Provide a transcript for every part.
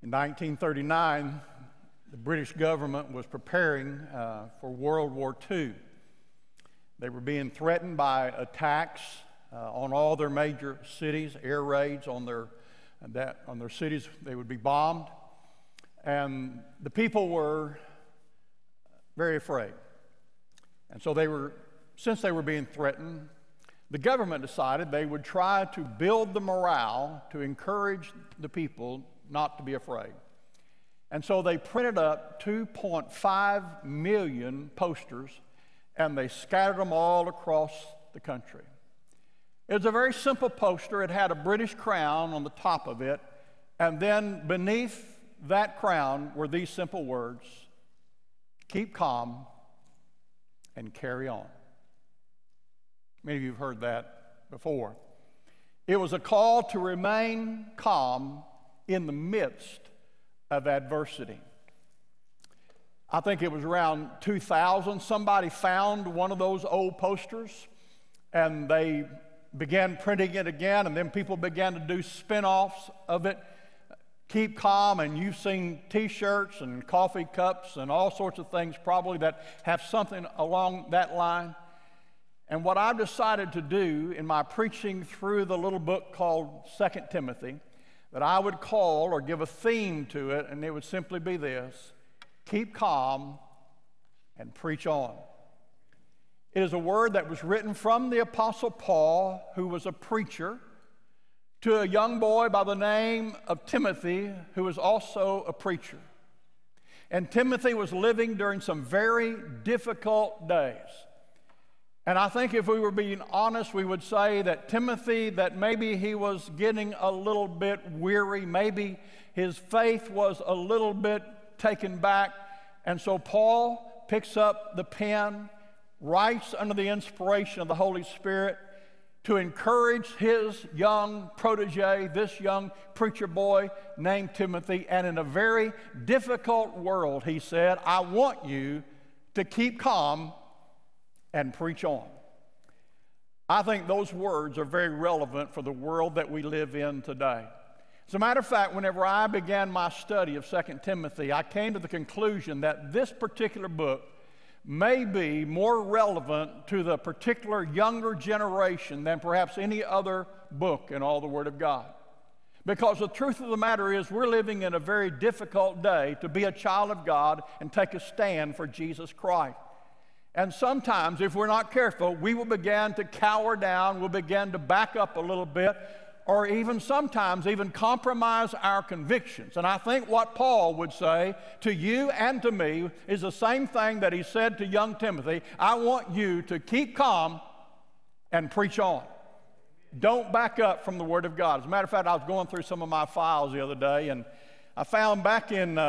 In 1939, the British government was preparing for World War II. They were being threatened by attacks on all their major cities, air raids on their cities. They would be bombed, and the people were very afraid. And so since they were being threatened, the government decided they would try to build the morale to encourage the people not to be afraid. And so they printed up 2.5 million posters, and they scattered them all across the country. It was a very simple poster. It had a British crown on the top of it, and then beneath that crown were these simple words: keep calm and carry on. Many of you have heard that before. It was a call to remain calm in the midst of adversity. I think it was around 2000, somebody found one of those old posters, and they began printing it again, and then people began to do spin-offs of it. Keep calm, and you've seen t-shirts and coffee cups and all sorts of things probably that have something along that line. And what I've decided to do in my preaching through the little book called 2 Timothy, that I would call or give a theme to it, and it would simply be this: keep calm and preach on. It is a word that was written from the Apostle Paul, who was a preacher, to a young boy by the name of Timothy, who was also a preacher. And Timothy was living during some very difficult days. And I think if we were being honest, we would say that Timothy, that maybe he was getting a little bit weary, maybe his faith was a little bit taken back. And so Paul picks up the pen, writes under the inspiration of the Holy Spirit to encourage his young protege, this young preacher boy named Timothy. And in a very difficult world, he said, I want you to keep calm and preach on. I think those words are very relevant for the world that we live in today. As a matter of fact, whenever I began my study of 2 Timothy, I came to the conclusion that this particular book may be more relevant to the particular younger generation than perhaps any other book in all the Word of God. Because the truth of the matter is, we're living in a very difficult day to be a child of God and take a stand for Jesus Christ. And sometimes, if we're not careful, we will begin to cower down, we'll begin to back up a little bit, or even sometimes even compromise our convictions. And I think what Paul would say to you and to me is the same thing that he said to young Timothy: I want you to keep calm and preach on. Don't back up from the Word of God. As a matter of fact, I was going through some of my files the other day, and I found back in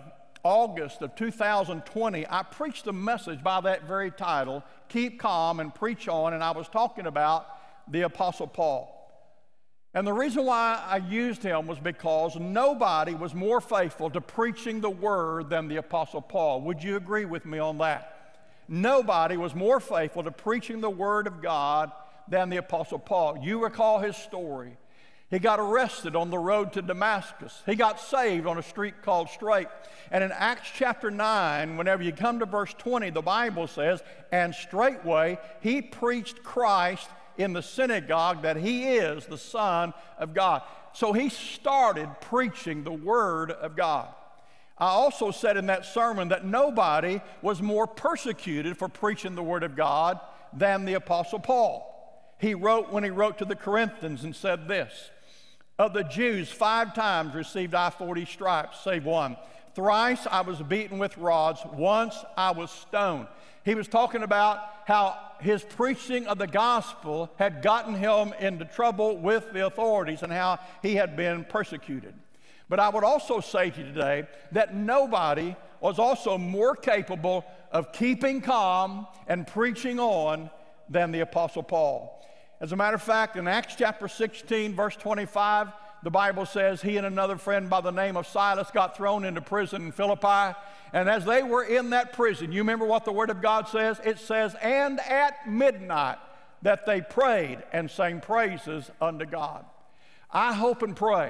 August of 2020, I preached a message by that very title, Keep Calm and Preach On, and I was talking about the Apostle Paul. And the reason why I used him was because nobody was more faithful to preaching the Word than the Apostle Paul. Would you agree with me on that? Nobody was more faithful to preaching the Word of God than the Apostle Paul. You recall his story. He got arrested on the road to Damascus. He got saved on a street called Straight. And in Acts chapter 9, whenever you come to verse 20, the Bible says, and straightway he preached Christ in the synagogue, that he is the Son of God. So he started preaching the Word of God. I also said in that sermon that nobody was more persecuted for preaching the Word of God than the Apostle Paul. He wrote when he wrote to the Corinthians and said this: of the Jews 5 times received I 40 stripes, save one. Thrice I was beaten with rods, once I was stoned. He was talking about how his preaching of the gospel had gotten him into trouble with the authorities and how he had been persecuted. But I would also say to you today that nobody was also more capable of keeping calm and preaching on than the Apostle Paul. As a matter of fact, in Acts chapter 16, verse 25, the Bible says he and another friend by the name of Silas got thrown into prison in Philippi. And as they were in that prison, you remember what the Word of God says? It says, and at midnight that they prayed and sang praises unto God. I hope and pray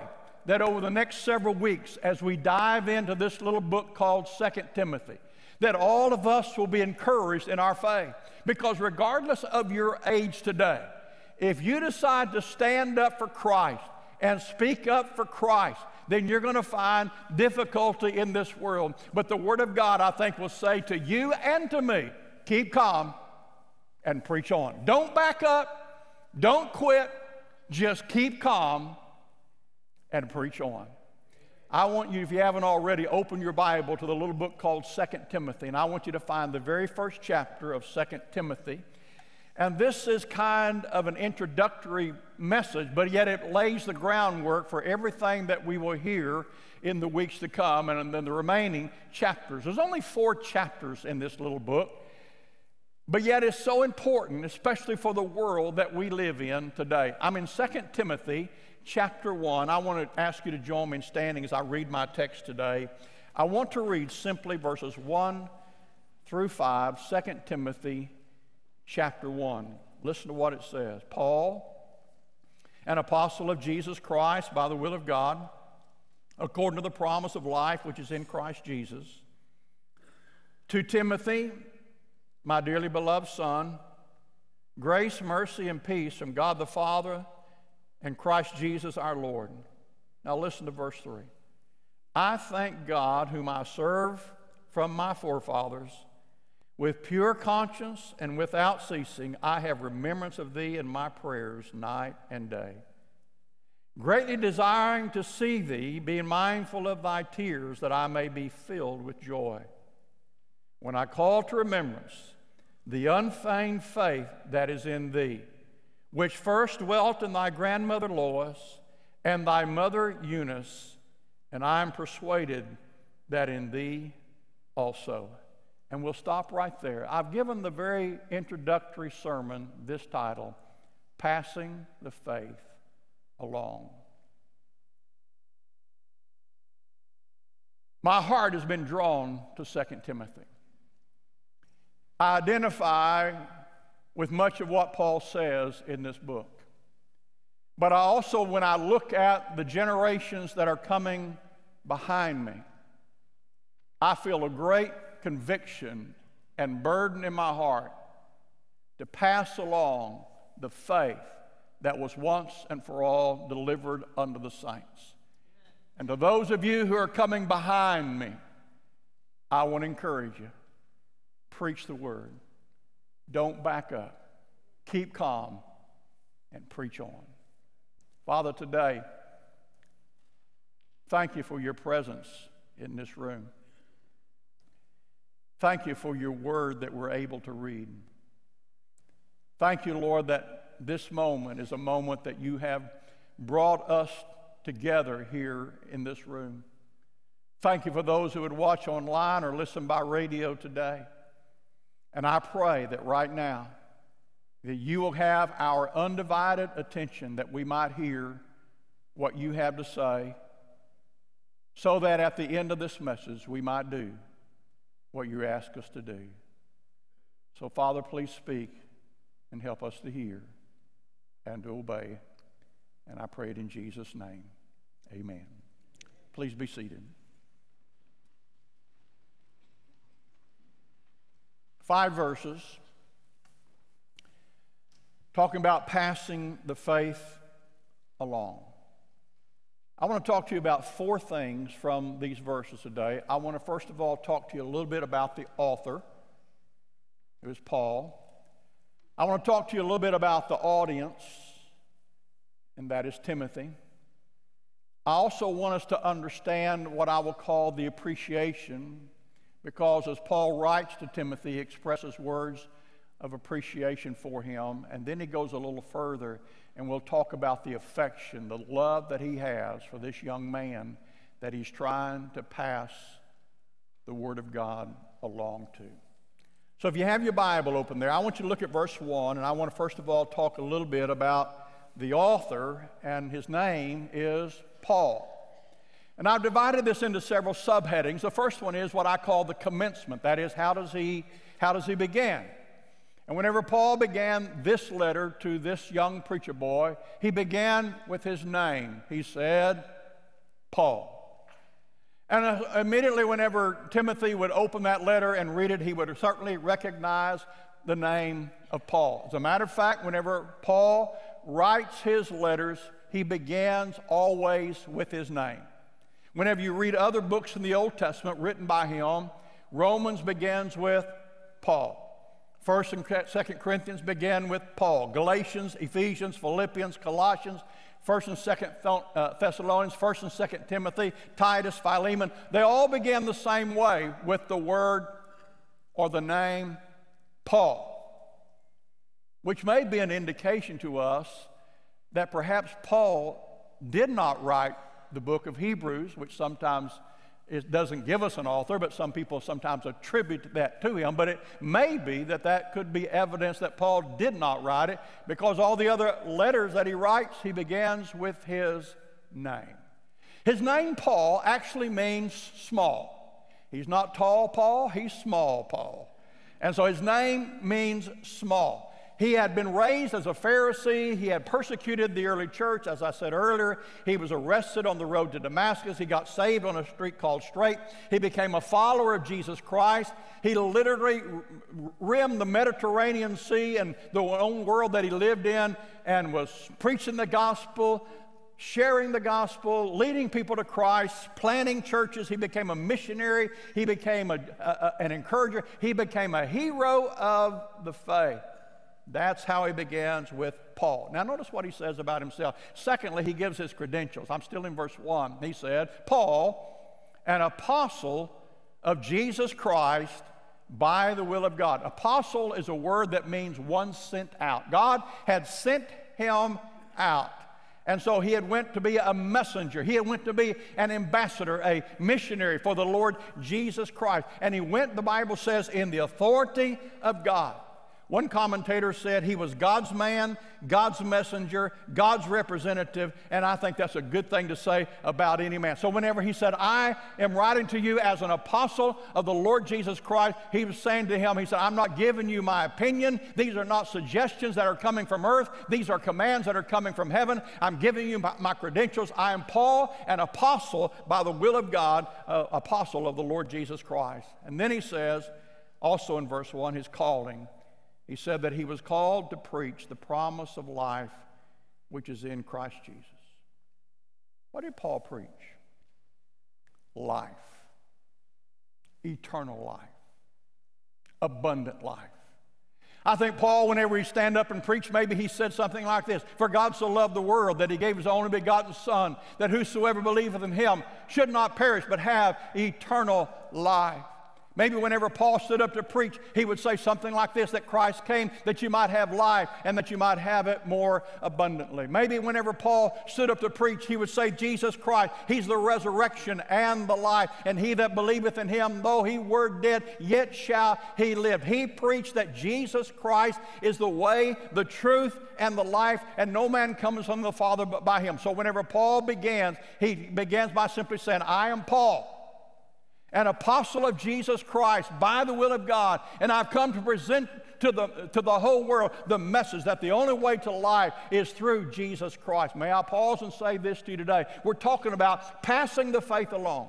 that over the next several weeks, as we dive into this little book called 2 Timothy, that all of us will be encouraged in our faith. Because regardless of your age today, if you decide to stand up for Christ and speak up for Christ, then you're going to find difficulty in this world. But the Word of God, I think, will say to you and to me, keep calm and preach on. Don't back up. Don't quit. Just keep calm and preach on. I want you, if you haven't already, open your Bible to the little book called 2 Timothy, and I want you to find the very first chapter of 2 Timothy. And this is kind of an introductory message, but yet it lays the groundwork for everything that we will hear in the weeks to come and then the remaining chapters. There's only 4 chapters in this little book, but yet it's so important, especially for the world that we live in today. I'm in 2 Timothy chapter 1. I want to ask you to join me in standing as I read my text today. I want to read simply verses 1 through 5, 2 Timothy chapter 1. Listen to what it says. Paul, an apostle of Jesus Christ by the will of God, according to the promise of life which is in Christ Jesus, to Timothy, my dearly beloved son, grace, mercy, and peace from God the Father and Christ Jesus our Lord. Now listen to verse 3. I thank God whom I serve from my forefathers. With pure conscience and without ceasing, I have remembrance of thee in my prayers night and day, greatly desiring to see thee, being mindful of thy tears, that I may be filled with joy. When I call to remembrance the unfeigned faith that is in thee, which first dwelt in thy grandmother Lois and thy mother Eunice, and I am persuaded that in thee also. And we'll stop right there. I've given the very introductory sermon this title, Passing the Faith Along. My heart has been drawn to 2 Timothy. I identify with much of what Paul says in this book. But I also, when I look at the generations that are coming behind me, I feel a great conviction and burden in my heart to pass along the faith that was once and for all delivered unto the saints. And to those of you who are coming behind me, I want to encourage you. Preach the word. Don't back up. Keep calm and preach on. Father, today, thank you for your presence in this room. Thank you for your word that we're able to read. Thank you, Lord, that this moment is a moment that you have brought us together here in this room. Thank you for those who would watch online or listen by radio today. And I pray that right now, that you will have our undivided attention, that we might hear what you have to say, so that at the end of this message, we might do what you ask us to do. So, Father, please speak and help us to hear and to obey. And I pray it in Jesus' name. Amen. Please be seated. 5 verses talking about passing the faith along. I want to talk to you about 4 things from these verses today. I want to first of all talk to you a little bit about the author. It was Paul. I want to talk to you a little bit about the audience, and that is Timothy. I also want us to understand what I will call the appreciation, because as Paul writes to Timothy, he expresses words of appreciation for him, and then he goes a little further, and we'll talk about the affection, the love that he has for this young man that he's trying to pass the Word of God along to. So if you have your Bible open there, I want you to look at verse 1, and I want to first of all talk a little bit about the author, and his name is Paul. And I've divided this into several subheadings. The first one is what I call the commencement. That is, how does he begin? And whenever Paul began this letter to this young preacher boy, he began with his name. He said, Paul. And immediately whenever Timothy would open that letter and read it, he would certainly recognize the name of Paul. As a matter of fact, whenever Paul writes his letters, he begins always with his name. Whenever you read other books in the Old Testament written by him, Romans begins with Paul. 1st and 2nd Corinthians begin with Paul. Galatians, Ephesians, Philippians, Colossians, 1st and 2nd Thessalonians, 1st and 2nd Timothy, Titus, Philemon, they all began the same way with the word or the name Paul, which may be an indication to us that perhaps Paul did not write the book of Hebrews, which sometimes it doesn't give us an author, but some people sometimes attribute that to him. But it may be that that could be evidence that Paul did not write it, because all the other letters that he writes, he begins with his name. His name, Paul, actually means small. He's not tall Paul, he's small Paul. And so his name means small. He had been raised as a Pharisee. He had persecuted the early church. As I said earlier, he was arrested on the road to Damascus. He got saved on a street called Straight. He became a follower of Jesus Christ. He literally rimmed the Mediterranean Sea and the own world that he lived in, and was preaching the gospel, sharing the gospel, leading people to Christ, planting churches. He became a missionary. He became an encourager. He became a hero of the faith. That's how he begins with Paul. Now notice what he says about himself. Secondly, he gives his credentials. I'm still in verse 1. He said, Paul, an apostle of Jesus Christ by the will of God. Apostle is a word that means one sent out. God had sent him out. And so he had went to be a messenger. He had went to be an ambassador, a missionary for the Lord Jesus Christ. And he went, the Bible says, in the authority of God. One commentator said he was God's man, God's messenger, God's representative, and I think that's a good thing to say about any man. So whenever he said, I am writing to you as an apostle of the Lord Jesus Christ, he was saying to him, he said, I'm not giving you my opinion. These are not suggestions that are coming from earth. These are commands that are coming from heaven. I'm giving you my credentials. I am Paul, an apostle by the will of God, apostle of the Lord Jesus Christ. And then he says, also in verse 1, his calling. He said that he was called to preach the promise of life which is in Christ Jesus. What did Paul preach? Life. Eternal life. Abundant life. I think Paul, whenever he stand up and preach, maybe he said something like this: For God so loved the world that he gave his only begotten Son, that whosoever believeth in him should not perish but have eternal life. Maybe whenever Paul stood up to preach, he would say something like this, that Christ came that you might have life and that you might have it more abundantly. Maybe whenever Paul stood up to preach, he would say, Jesus Christ, he's the resurrection and the life, and he that believeth in him, though he were dead, yet shall he live. He preached that Jesus Christ is the way, the truth, and the life, and no man comes unto the Father but by him. So whenever Paul begins, he begins by simply saying, I am Paul, an apostle of Jesus Christ by the will of God, and I've come to present to the whole world the message that the only way to life is through Jesus Christ. May I pause and say this to you today? We're talking about passing the faith along.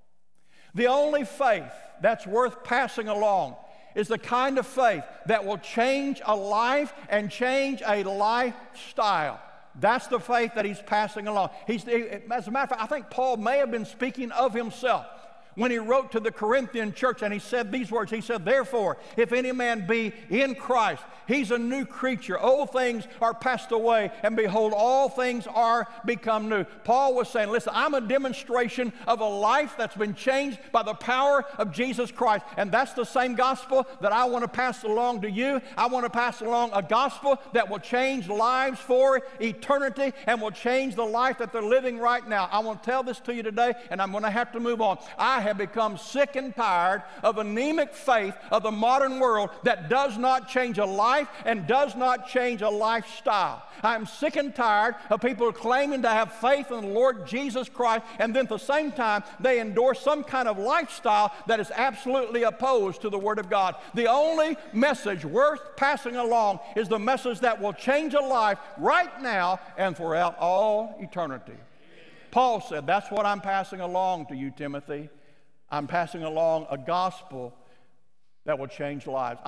The only faith that's worth passing along is the kind of faith that will change a life and change a lifestyle. That's the faith that he's passing along. As a matter of fact, I think Paul may have been speaking of himself when he wrote to the Corinthian church, and he said these words. He said, therefore, if any man be in Christ, he's a new creature. Old things are passed away, and behold, all things are become new. Paul was saying, listen, I'm a demonstration of a life that's been changed by the power of Jesus Christ, and that's the same gospel that I want to pass along to you. I want to pass along a gospel that will change lives for eternity and will change the life that they're living right now. I want to tell this to you today, and I'm going to have to move on. I have become sick and tired of anemic faith of the modern world that does not change a life and does not change a lifestyle. I'm sick and tired of people claiming to have faith in the Lord Jesus Christ, and then at the same time they endorse some kind of lifestyle that is absolutely opposed to the Word of God. The only message worth passing along is the message that will change a life right now and throughout all eternity. Paul said, that's what I'm passing along to you, Timothy. I'm passing along a gospel that will change lives.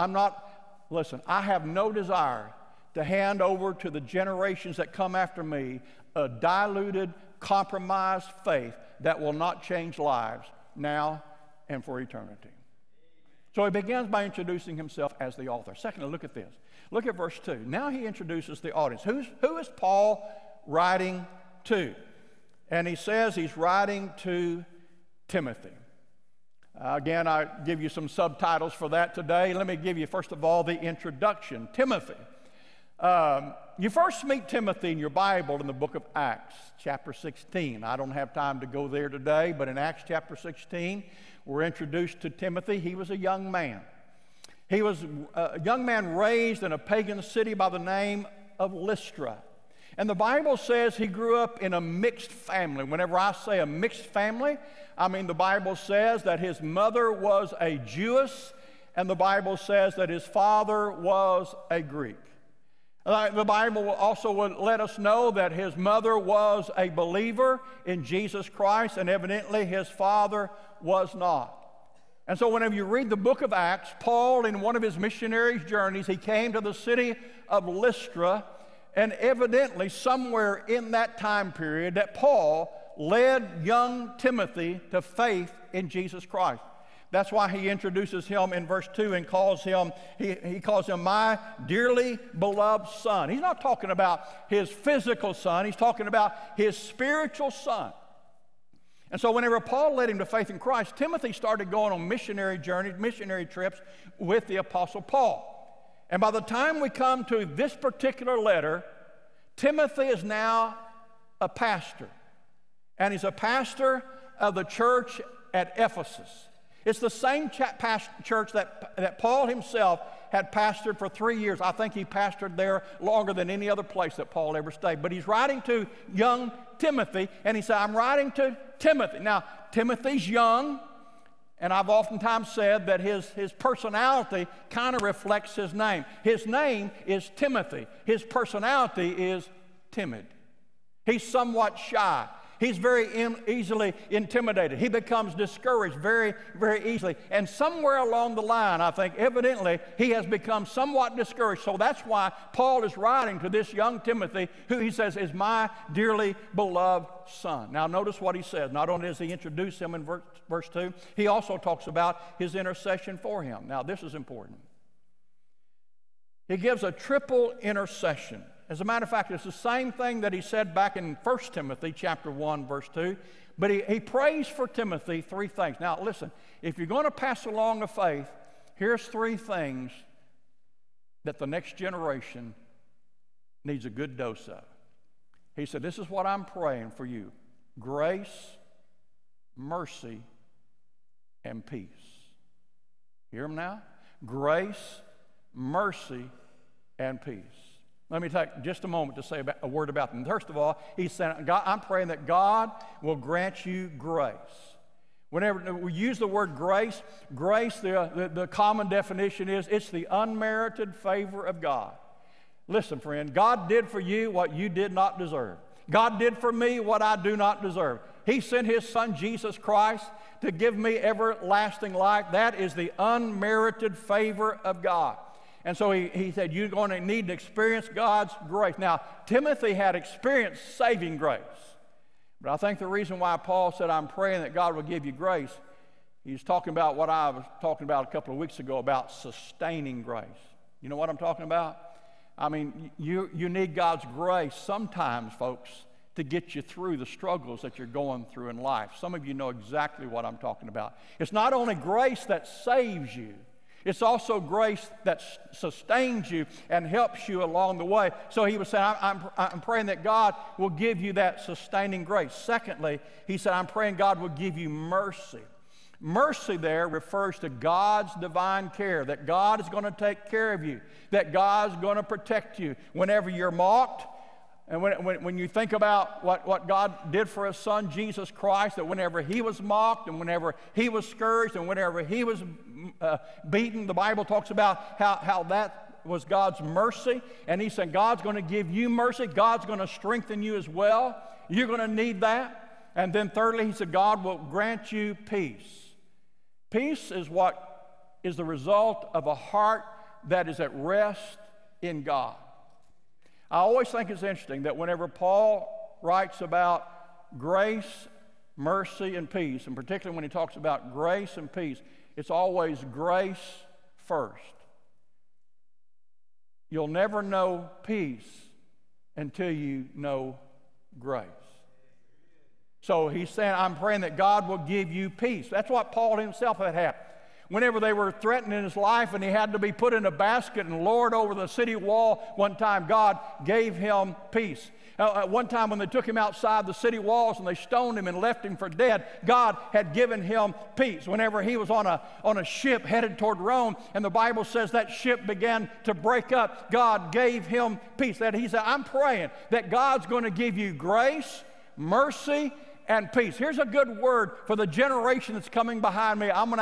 I have no desire to hand over to the generations that come after me a diluted, compromised faith that will not change lives now and for eternity. So he begins by introducing himself as the author. Secondly, look at this. Look at verse 2. Now he introduces the audience. Who is Paul writing to? And he says he's writing to Timothy. Again, I give you some subtitles for that today. Let me give you, first of all, the introduction. Timothy. You first meet Timothy in your Bible in the book of Acts, chapter 16. I don't have time to go there today, but in Acts chapter 16, we're introduced to Timothy. He was a young man. He was a young man raised in a pagan city by the name of Lystra. And the Bible says he grew up in a mixed family. Whenever I say a mixed family, I mean the Bible says that his mother was a Jewess, and the Bible says that his father was a Greek. The Bible also would let us know that his mother was a believer in Jesus Christ, and evidently his father was not. And so whenever you read the book of Acts, Paul, in one of his missionary journeys, he came to the city of Lystra, and evidently somewhere in that time period that Paul led young Timothy to faith in Jesus Christ. That's why he introduces him in verse 2 and calls him, he calls him my dearly beloved son. He's not talking about his physical son, he's talking about his spiritual son. And so whenever Paul led him to faith in Christ, Timothy started going on missionary journeys, missionary trips with the Apostle Paul. And by the time we come to this particular letter, Timothy is now a pastor. And he's a pastor of the church at Ephesus. It's the same church that Paul himself had pastored for 3 years. I think he pastored there longer than any other place that Paul ever stayed. But he's writing to young Timothy, and he said, I'm writing to Timothy. Now, Timothy's young, and I've oftentimes said that his personality kind of reflects his name. His name is Timothy. His personality is timid. He's somewhat shy. He's very easily intimidated. He becomes discouraged very, very easily. And somewhere along the line, I think, evidently, he has become somewhat discouraged. So that's why Paul is writing to this young Timothy, who he says is my dearly beloved son. Now, notice what he says. Not only does he introduce him in verse 2, he also talks about his intercession for him. Now, this is important. He gives a triple intercession. As a matter of fact, it's the same thing that he said back in 1 Timothy chapter 1, verse 2. But he prays for Timothy 3 things. Now, listen, if you're going to pass along a faith, here's 3 things that the next generation needs a good dose of. He said, this is what I'm praying for you. Grace, mercy, and peace. Hear him now? Grace, mercy, and peace. Let me take just a moment to say a word about them. First of all, he said, I'm praying that God will grant you grace. Whenever we use the word grace, the common definition is it's the unmerited favor of God. Listen, friend, God did for you what you did not deserve. God did for me what I do not deserve. He sent his son, Jesus Christ, to give me everlasting life. That is the unmerited favor of God. And so he said, you're going to need to experience God's grace. Now, Timothy had experienced saving grace. But I think the reason why Paul said, I'm praying that God will give you grace, he's talking about what I was talking about a couple of weeks ago about sustaining grace. You know what I'm talking about? I mean, you need God's grace sometimes, folks, to get you through the struggles that you're going through in life. Some of you know exactly what I'm talking about. It's not only grace that saves you, it's also grace that sustains you and helps you along the way. So he was saying, I'm praying that God will give you that sustaining grace. Secondly, he said, I'm praying God will give you mercy. Mercy there refers to God's divine care, that God is going to take care of you, that God's going to protect you whenever you're mocked. And when you think about what God did for his son, Jesus Christ, that whenever he was mocked and whenever he was scourged and whenever he was beaten, the Bible talks about how that was God's mercy. And he said, God's going to give you mercy. God's going to strengthen you as well. You're going to need that. And then thirdly, he said, God will grant you peace. Peace is what is the result of a heart that is at rest in God. I always think it's interesting that whenever Paul writes about grace, mercy, and peace, and particularly when he talks about grace and peace, it's always grace first. You'll never know peace until you know grace. So he's saying, I'm praying that God will give you peace. That's what Paul himself had. Whenever they were threatening his life and he had to be put in a basket and lowered over the city wall one time, God gave him peace. One time when they took him outside the city walls and they stoned him and left him for dead, God had given him peace. Whenever he was on a ship headed toward Rome, and the Bible says that ship began to break up, God gave him peace. That he said, I'm praying that God's going to give you grace, mercy, and peace. Here's a good word for the generation that's coming behind me. I'm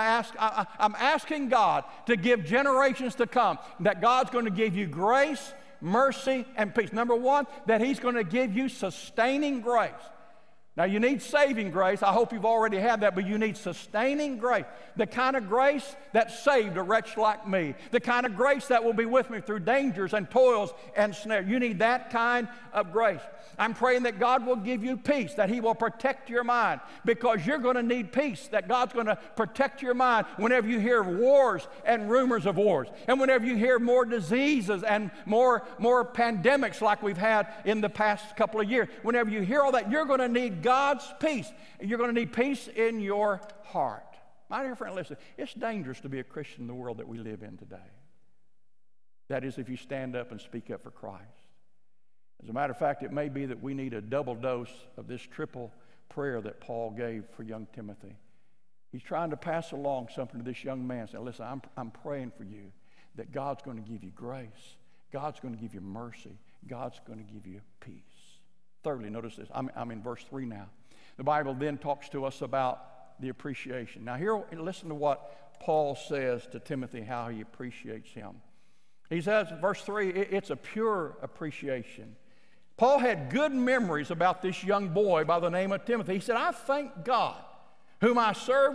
asking God to give generations to come, that God's going to give you grace, mercy, and peace. Number one, that he's going to give you sustaining grace. Now, you need saving grace. I hope you've already had that, but you need sustaining grace. The kind of grace that saved a wretch like me. The kind of grace that will be with me through dangers and toils and snares. You need that kind of grace. I'm praying that God will give you peace, that he will protect your mind, because you're going to need peace, that God's going to protect your mind whenever you hear wars and rumors of wars, and whenever you hear more diseases and more pandemics like we've had in the past couple of years. Whenever you hear all that, you're going to need God's peace. You're going to need peace in your heart. My dear friend, listen, it's dangerous to be a Christian in the world that we live in today. That is, if you stand up and speak up for Christ. As a matter of fact, it may be that we need a double dose of this triple prayer that Paul gave for young Timothy. He's trying to pass along something to this young man. Say, listen, I'm praying for you that God's going to give you grace. God's going to give you mercy. God's going to give you peace. Thirdly, notice this. I'm in verse 3 now. The Bible then talks to us about the appreciation. Now here, listen to what Paul says to Timothy, how he appreciates him. He says, verse 3, it's a pure appreciation. Paul had good memories about this young boy by the name of Timothy. He said, I thank God, whom I serve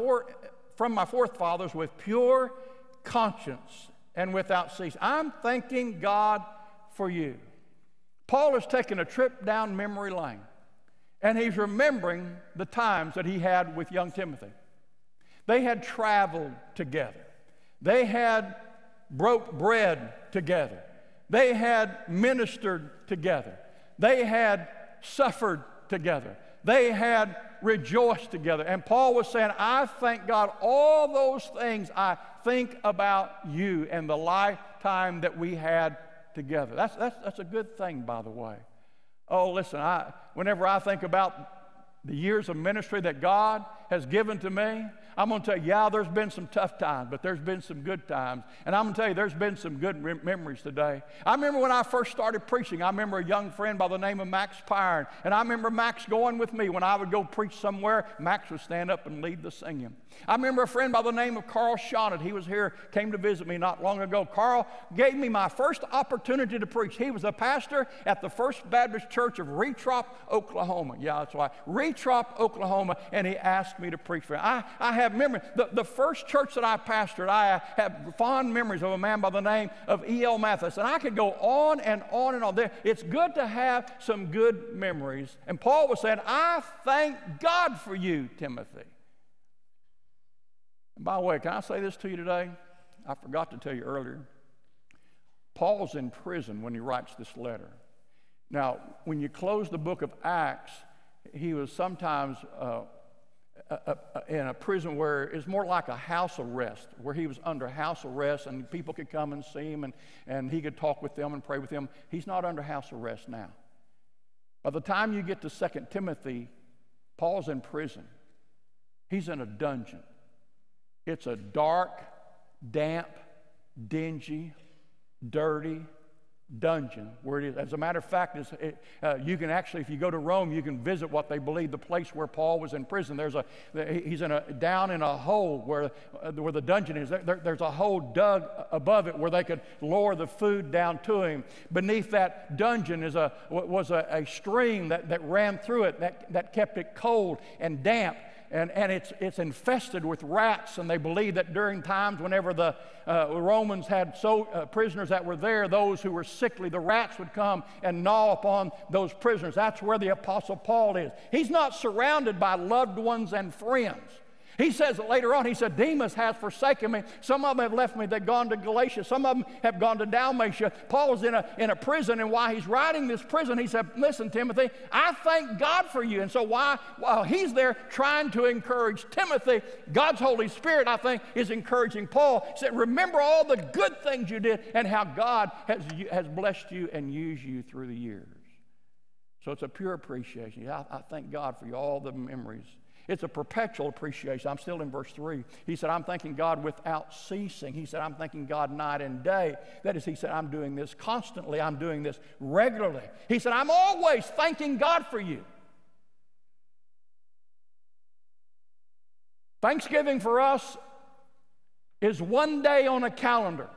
from my forefathers with pure conscience and without cease. I'm thanking God for you. Paul has taken a trip down memory lane, and he's remembering the times that he had with young Timothy. They had traveled together. They had broke bread together. They had ministered together. They had suffered together. They had rejoiced together. And Paul was saying, I thank God, all those things I think about you and the lifetime that we had together. That's a good thing, by the way. Oh, listen, whenever I think about the years of ministry that God has given to me, I'm going to tell you, yeah, there's been some tough times, but there's been some good times. And I'm going to tell you, there's been some good memories today. I remember when I first started preaching, I remember a young friend by the name of Max Pyron. And I remember Max going with me. When I would go preach somewhere, Max would stand up and lead the singing. I remember a friend by the name of Carl Shonnet. He was here, came to visit me not long ago. Carl gave me my first opportunity to preach. He was a pastor at the First Baptist Church of Retrop, Oklahoma. Yeah, that's right. Retrop, Oklahoma. And he asked me to preach for him. I have memory. The first church that I pastored, I have fond memories of a man by the name of E.L. Mathis. And I could go on and on and on. It's good to have some good memories. And Paul was saying, I thank God for you, Timothy. And by the way, can I say this to you today? I forgot to tell you earlier. Paul's in prison when he writes this letter. Now, when you close the book of Acts, he was sometimes in a prison where it's more like a house arrest, where he was under house arrest and people could come and see him and he could talk with them and pray with them. He's not under house arrest now. By the time you get to 2 Timothy, Paul's in prison. He's in a dungeon. It's a dark, damp, dingy, dirty, dungeon where it is. As a matter of fact, you can actually, if you go to Rome, you can visit what they believe the place where Paul was in prison. He's down in a hole where the dungeon is. There's a hole dug above it where they could lower the food down to him. Beneath that dungeon was a stream that ran through it that kept it cold and damp. And it's infested with rats, and they believe that during times whenever the Romans had prisoners that were there, those who were sickly, the rats would come and gnaw upon those prisoners. That's where the Apostle Paul is. He's not surrounded by loved ones and friends. He says later on, he said, Demas has forsaken me. Some of them have left me. They've gone to Galatia. Some of them have gone to Dalmatia. Paul was in a prison, and while he's writing this prison, he said, listen, Timothy, I thank God for you. And so while he's there trying to encourage Timothy, God's Holy Spirit, I think, is encouraging Paul. He said, remember all the good things you did and how God has blessed you and used you through the years. So it's a pure appreciation. I thank God for you, all the memories. It's a perpetual appreciation. I'm still in verse 3. He said, I'm thanking God without ceasing. He said, I'm thanking God night and day. That is, he said, I'm doing this constantly. I'm doing this regularly. He said, I'm always thanking God for you. Thanksgiving for us is one day on a calendar.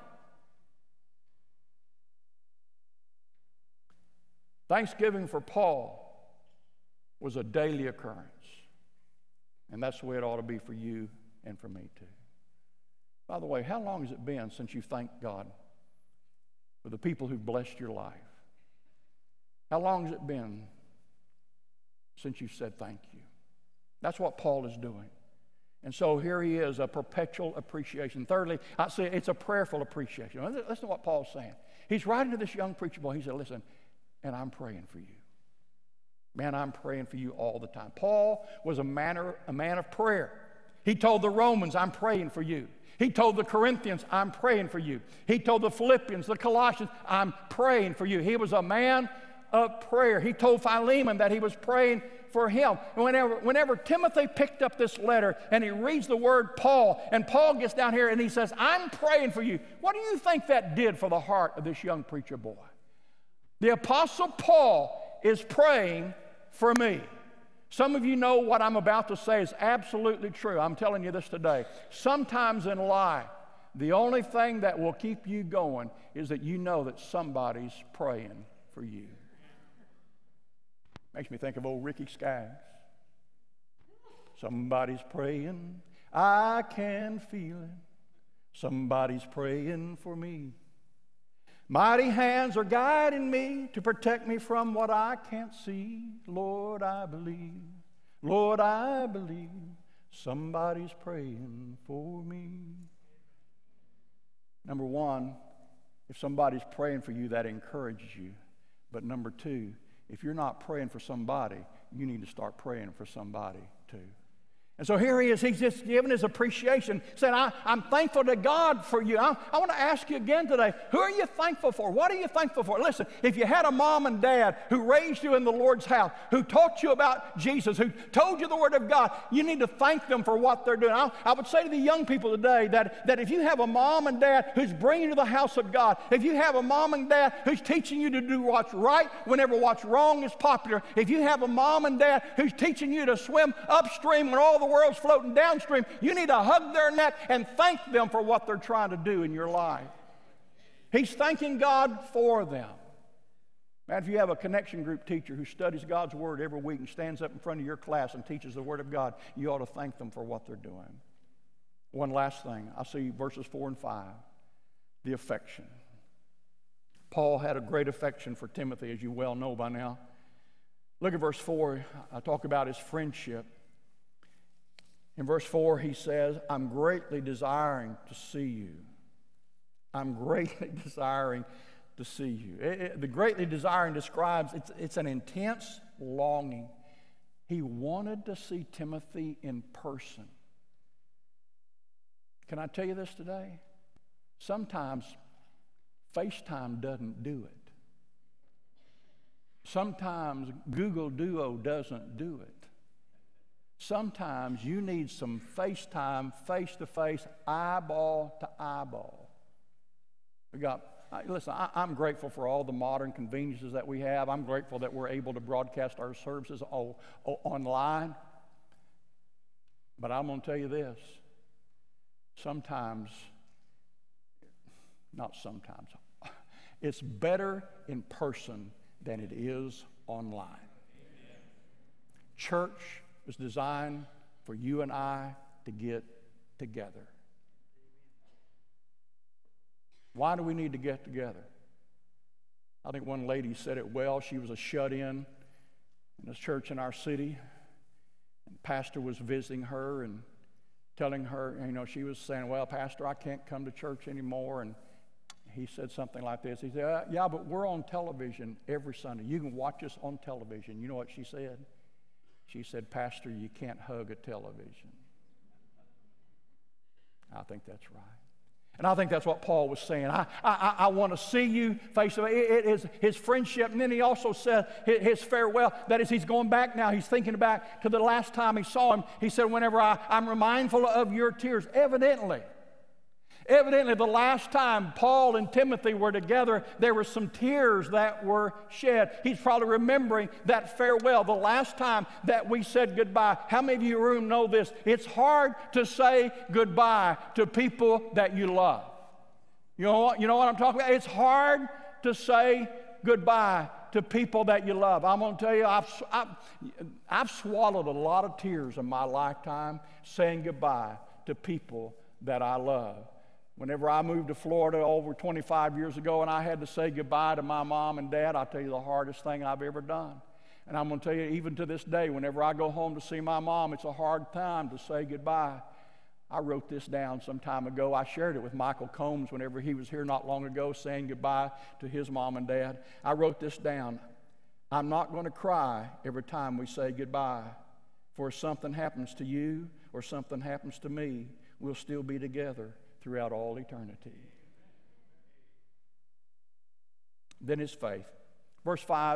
Thanksgiving for Paul was a daily occurrence. And that's the way it ought to be for you and for me too. By the way, how long has it been since you thanked God for the people who've blessed your life? How long has it been since you said thank you? That's what Paul is doing. And so here he is, a perpetual appreciation. Thirdly, I say it's a prayerful appreciation. Listen to what Paul's saying. He's writing to this young preacher boy. He said, listen, and I'm praying for you. Man, I'm praying for you all the time. Paul was a man of prayer. He told the Romans, I'm praying for you. He told the Corinthians, I'm praying for you. He told the Philippians, the Colossians, I'm praying for you. He was a man of prayer. He told Philemon that he was praying for him. And whenever Timothy picked up this letter and he reads the word Paul, and Paul gets down here and he says, I'm praying for you. What do you think that did for the heart of this young preacher boy? The Apostle Paul is praying for me. Some of you know what I'm about to say is absolutely true. I'm telling you this today. Sometimes in life, the only thing that will keep you going is that you know that somebody's praying for you. Makes me think of old Ricky Skaggs. Somebody's praying, I can feel it. Somebody's praying for me. Mighty hands are guiding me to protect me from what I can't see. Lord, I believe. Lord, I believe. Somebody's praying for me. Number one, if somebody's praying for you, that encourages you. But number two, if you're not praying for somebody, you need to start praying for somebody too. And so here he is. He's just giving his appreciation, saying, I'm thankful to God for you. I want to ask you again today, who are you thankful for? What are you thankful for? Listen, if you had a mom and dad who raised you in the Lord's house, who taught you about Jesus, who told you the Word of God, you need to thank them for what they're doing. I would say to the young people today that if you have a mom and dad who's bringing you to the house of God, if you have a mom and dad who's teaching you to do what's right whenever what's wrong is popular, if you have a mom and dad who's teaching you to swim upstream when all the world's floating downstream, you need to hug their neck and thank them for what they're trying to do in your life. He's thanking God for them. Man, if you have a connection group teacher who studies God's Word every week and stands up in front of your class and teaches the Word of God, you ought to thank them for what they're doing. One last thing. I see verses 4 and 5. The affection. Paul had a great affection for Timothy, as you well know by now. Look at verse 4. I talk about his friendship. In verse 4, he says, I'm greatly desiring to see you. I'm greatly desiring to see you. The greatly desiring describes, it's an intense longing. He wanted to see Timothy in person. Can I tell you this today? Sometimes FaceTime doesn't do it. Sometimes Google Duo doesn't do it. Sometimes you need some FaceTime, face-to-face, eyeball to eyeball. We got Listen, I'm grateful for all the modern conveniences that we have. I'm grateful that we're able to broadcast our services online. But I'm going to tell you this. Not sometimes, it's better in person than it is online. Church was designed for you and I to get together. Why do we need to get together? I think one lady said it well. She was a shut-in this church in our city. And the pastor was visiting her and telling her, she was saying, well, Pastor, I can't come to church anymore. And he said something like this. He said, yeah, but we're on television every Sunday. You can watch us on television. You know what she said? She said, Pastor, you can't hug a television. I think that's right. And I think that's what Paul was saying. I want to see you face to face. It is his friendship. And then he also said his farewell. That is, he's going back now. He's thinking back to the last time he saw him. He said, whenever I'm mindful of your tears. Evidently, the last time Paul and Timothy were together, there were some tears that were shed. He's probably remembering that farewell, the last time that we said goodbye. How many of you in the room know this? It's hard to say goodbye to people that you love. You know what I'm talking about? It's hard to say goodbye to people that you love. I'm going to tell you, I've swallowed a lot of tears in my lifetime saying goodbye to people that I love. Whenever I moved to Florida over 25 years ago and I had to say goodbye to my mom and dad, I'll tell you the hardest thing I've ever done. And I'm going to tell you, even to this day, whenever I go home to see my mom, it's a hard time to say goodbye. I wrote this down some time ago. I shared it with Michael Combs whenever he was here not long ago saying goodbye to his mom and dad. I wrote this down. I'm not going to cry every time we say goodbye. For if something happens to you or something happens to me, we'll still be together throughout all eternity. Then his faith. Verse 5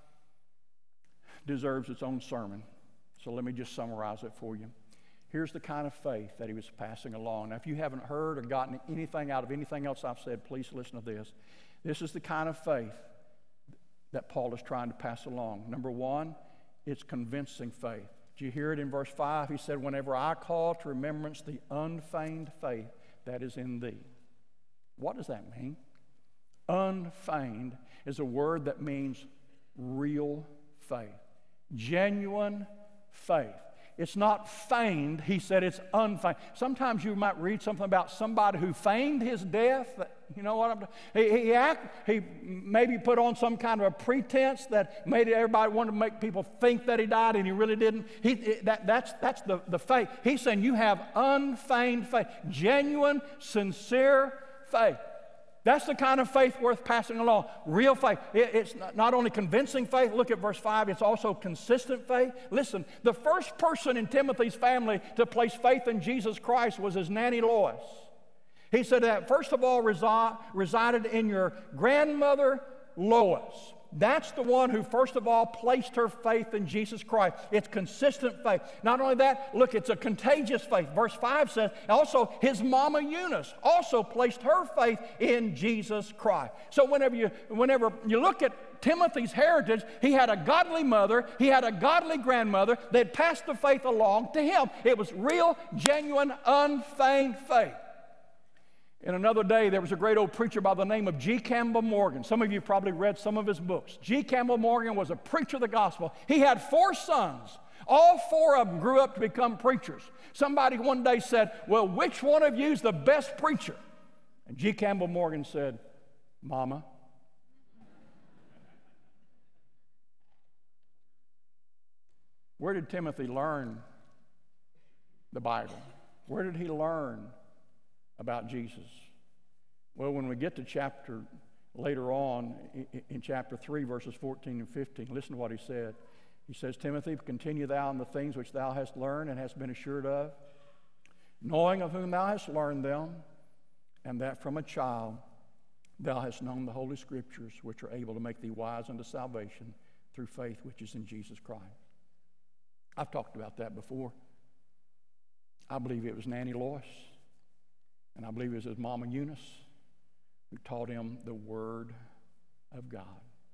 deserves its own sermon. So let me just summarize it for you. Here's the kind of faith that he was passing along. Now, if you haven't heard or gotten anything out of anything else I've said, please listen to this. This is the kind of faith that Paul is trying to pass along. Number one, it's convincing faith. Did you hear it in verse 5? He said, whenever I call to remembrance the unfeigned faith that is in thee. What does that mean? Unfeigned is a word that means real faith. Genuine faith. It's not feigned. He said it's unfeigned. Sometimes you might read something about somebody who feigned his death. You know what he maybe put on some kind of a pretense that made everybody want to make people think that he died and he really didn't. That's the faith. He's saying you have unfeigned faith, genuine, sincere faith. That's the kind of faith worth passing along. Real faith. It's not only convincing faith. Look at verse 5. It's also consistent faith. Listen, the first person in Timothy's family to place faith in Jesus Christ was his nanny Lois. He said that first of all resided in your grandmother Lois. That's the one who first of all placed her faith in Jesus Christ. It's consistent faith. Not only that, look, it's a contagious faith. Verse 5 says, also his mama Eunice also placed her faith in Jesus Christ. So whenever you look at Timothy's heritage, he had a godly mother, he had a godly grandmother that passed the faith along to him. It was real, genuine, unfeigned faith. In another day, there was a great old preacher by the name of G. Campbell Morgan. Some of you probably read some of his books. G. Campbell Morgan was a preacher of the gospel. He had 4 sons. All 4 of them grew up to become preachers. Somebody one day said, well, which one of you is the best preacher? And G. Campbell Morgan said, Mama. Where did Timothy learn the Bible? Where did he learn about Jesus? Well, when we get to chapter later on, in chapter 3, verses 14 and 15, listen to what he said. He says, Timothy, continue thou in the things which thou hast learned and hast been assured of, knowing of whom thou hast learned them, and that from a child thou hast known the Holy Scriptures, which are able to make thee wise unto salvation through faith which is in Jesus Christ. I've talked about that before. I believe it was Nanny Lois. And I believe it was his mama Eunice who taught him the Word of God.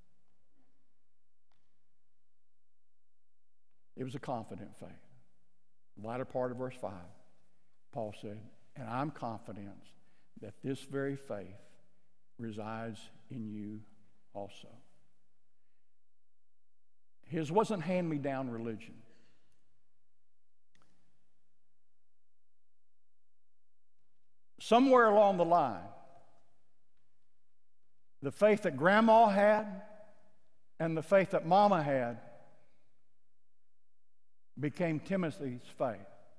It was a confident faith. The latter part of verse 5, Paul said, and I'm confident that this very faith resides in you also. His wasn't hand-me-down religion. Somewhere along the line, the faith that Grandma had and the faith that Mama had became Timothy's faith.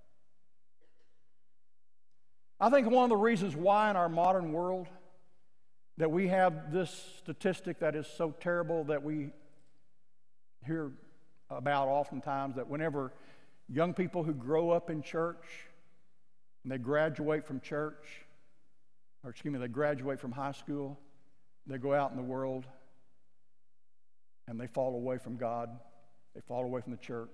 I think one of the reasons why in our modern world that we have this statistic that is so terrible that we hear about oftentimes, that whenever young people who grow up in church and they graduate from church, they graduate from high school, they go out in the world and they fall away from God, they fall away from the church.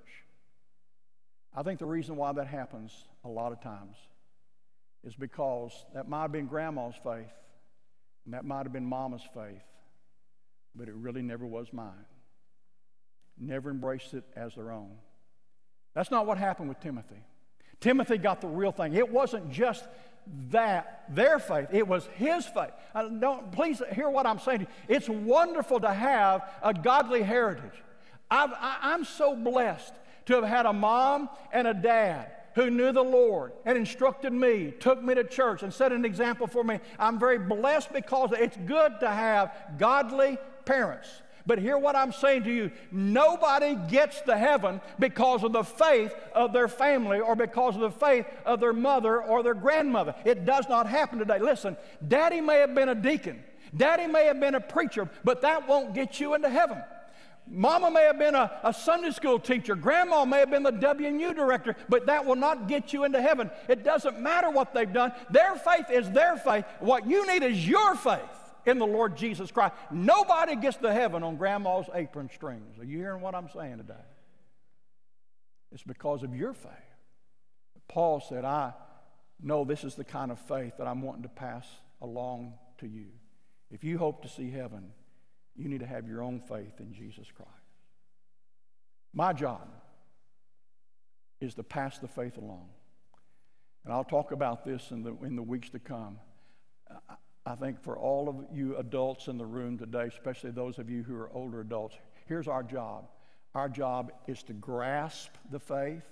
I think the reason why that happens a lot of times is because that might have been Grandma's faith and that might have been Mama's faith, but it really never was mine. Never embraced it as their own. That's not what happened with Timothy. Timothy got the real thing. It wasn't just that, their faith. It was his faith. Please hear what I'm saying to you. It's wonderful to have a godly heritage. I'm so blessed to have had a mom and a dad who knew the Lord and instructed me, took me to church, and set an example for me. I'm very blessed because it's good to have godly parents. But hear what I'm saying to you. Nobody gets to heaven because of the faith of their family or because of the faith of their mother or their grandmother. It does not happen today. Listen, Daddy may have been a deacon. Daddy may have been a preacher, but that won't get you into heaven. Mama may have been a Sunday school teacher. Grandma may have been the W&U director, but that will not get you into heaven. It doesn't matter what they've done. Their faith is their faith. What you need is your faith in the Lord Jesus Christ. Nobody gets to heaven on Grandma's apron strings. Are you hearing what I'm saying today? It's because of your faith. Paul said, I know this is the kind of faith that I'm wanting to pass along to you. If you hope to see heaven, you need to have your own faith in Jesus Christ. My job is to pass the faith along. And I'll talk about this in the weeks to come. I think for all of you adults in the room today, especially those of you who are older adults, here's our job. Our job is to grasp the faith.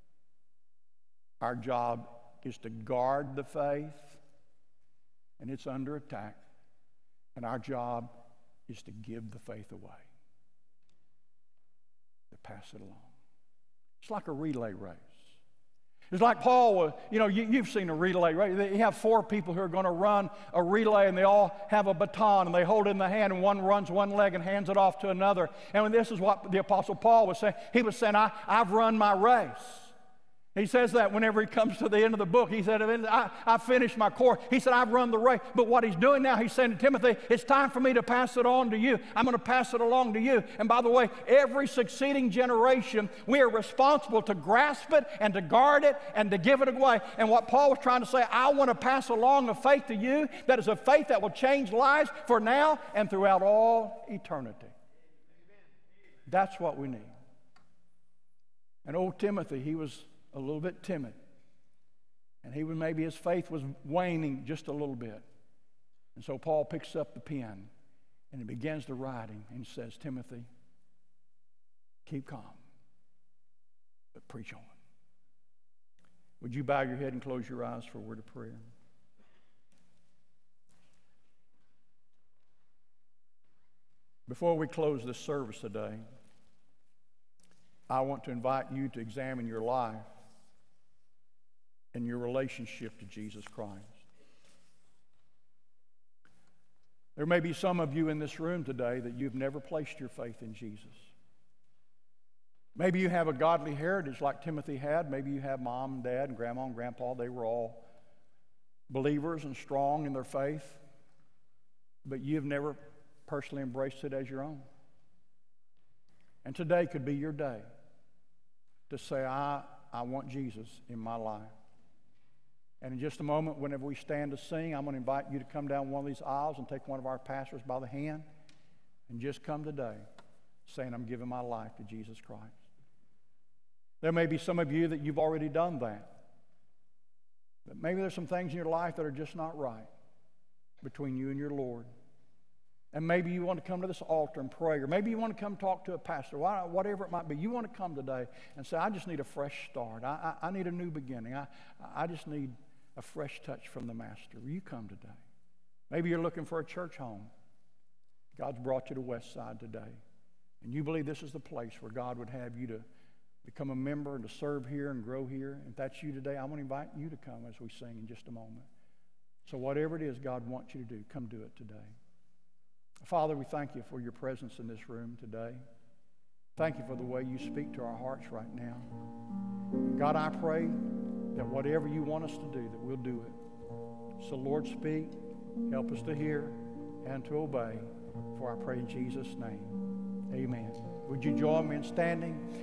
Our job is to guard the faith, and it's under attack. And our job is to give the faith away, to pass it along. It's like a relay race. It's like Paul, you've seen a relay race. You have 4 people who are going to run a relay, and they all have a baton, and they hold it in the hand, and one runs one leg and hands it off to another. And this is what the Apostle Paul was saying. He was saying, I've run my race. He says that whenever he comes to the end of the book. He said, I finished my course. He said, I've run the race. But what he's doing now, he's saying to Timothy, it's time for me to pass it on to you. I'm going to pass it along to you. And by the way, every succeeding generation, we are responsible to grasp it and to guard it and to give it away. And what Paul was trying to say, I want to pass along a faith to you that is a faith that will change lives for now and throughout all eternity. That's what we need. And old Timothy, he was a little bit timid. And maybe his faith was waning just a little bit. And so Paul picks up the pen and he begins the writing and says, Timothy, keep calm, but preach on. Would you bow your head and close your eyes for a word of prayer? Before we close this service today, I want to invite you to examine your life and your relationship to Jesus Christ. There may be some of you in this room today that you've never placed your faith in Jesus. Maybe you have a godly heritage like Timothy had. Maybe you have mom and dad and grandma and grandpa. They were all believers and strong in their faith, but you've never personally embraced it as your own. And today could be your day to say, I want Jesus in my life. And in just a moment, whenever we stand to sing, I'm going to invite you to come down one of these aisles and take one of our pastors by the hand and just come today saying, I'm giving my life to Jesus Christ. There may be some of you that you've already done that. But maybe there's some things in your life that are just not right between you and your Lord. And maybe you want to come to this altar and pray, or maybe you want to come talk to a pastor, whatever it might be. You want to come today and say, I just need a fresh start. I need a new beginning. I just need a fresh touch from the Master. Will you come today? Maybe you're looking for a church home. God's brought you to Westside today. And you believe this is the place where God would have you to become a member and to serve here and grow here. If that's you today, I want to invite you to come as we sing in just a moment. So whatever it is God wants you to do, come do it today. Father, we thank you for your presence in this room today. Thank you for the way you speak to our hearts right now. God, I pray that whatever you want us to do, that we'll do it. So Lord, speak, help us to hear and to obey. For I pray in Jesus' name, amen. Would you join me in standing?